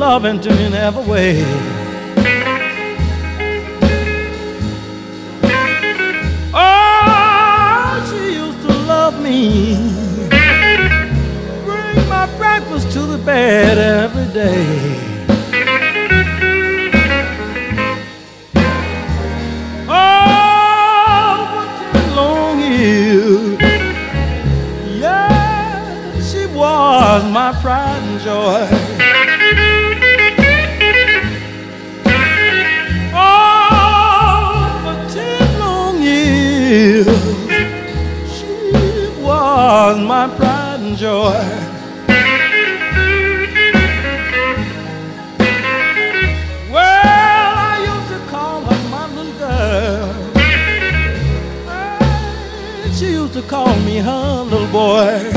loving to me in every way. Oh, she used to love me, bring my breakfast to the bed every day. Oh, for 10 long years, yeah, she was my pride and joy. Oh, for 10 long years, she was my pride and joy. Well, I used to call her my little girl, and she used to call me her little boy.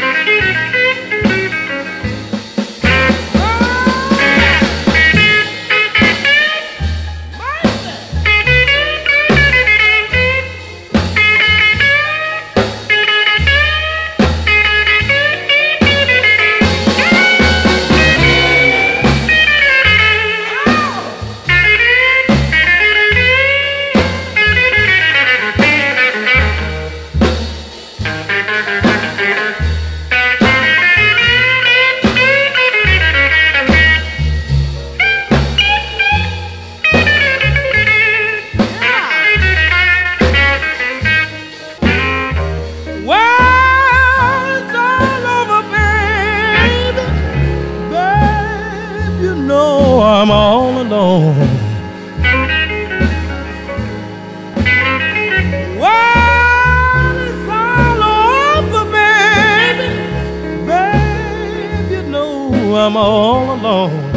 I'm all alone. Well, it's all over, baby. Baby, you know I'm all alone.